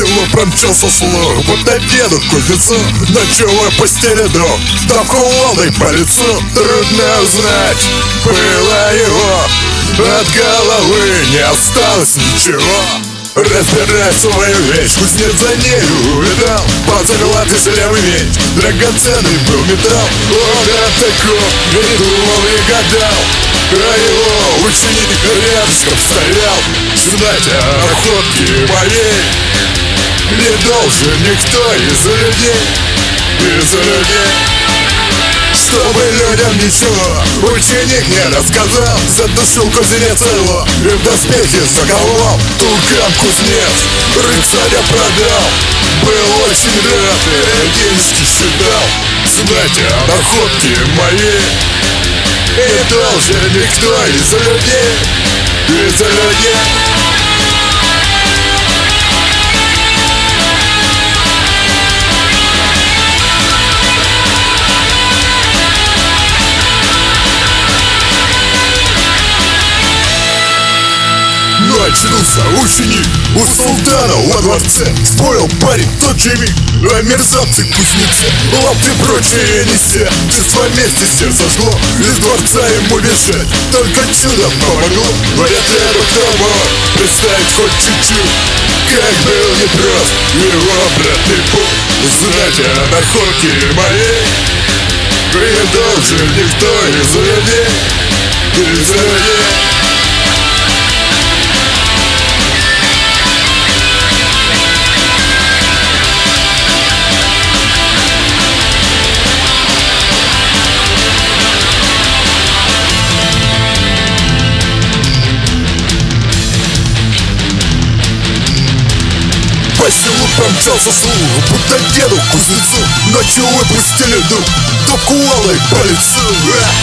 селу промчался слух, будто деду кузнецу ночевой постели друг, да кувалдой по лицу. Трудно узнать, было его, от головы не осталось ничего. Разбирай свою вещь, кузнец за нею увидал, под заглатой слевый меч, драгоценный был металл. Он от таков не думал и гадал, а его ученик рядышком стоял. Знать о находке моей не должен никто из людей, из людей. Чтобы людям ничего ученик не рассказал, задушил кузнец его и в доспехи заковал. Туркам кузнец рыцаря продал, был очень рад и денежки считал. Знать о находке моей не должен никто из людей, из людей. Очнулся ученик у султана во дворце, спорил парень тот же миг, а мерзавцы кузнецы лапты прочие неся, чувство мести сердце жгло, из дворца ему бежать только чудо помогло. Говорят, я бы кто мог представить хоть чуть-чуть, как был непрост его обратный путь. Знать о находке моей не должен никто из людей, из людей. По селу промчался слух, будто деду кузнецу ночью выпустили дух, да кувалдой по лицу.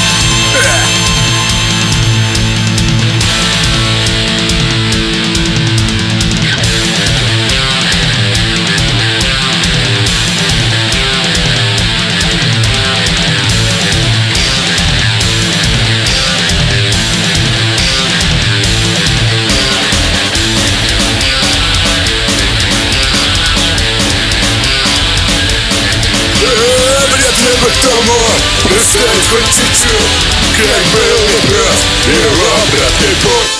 Кто мог представить хоть чуть-чуть, как был непрост его обратный путь.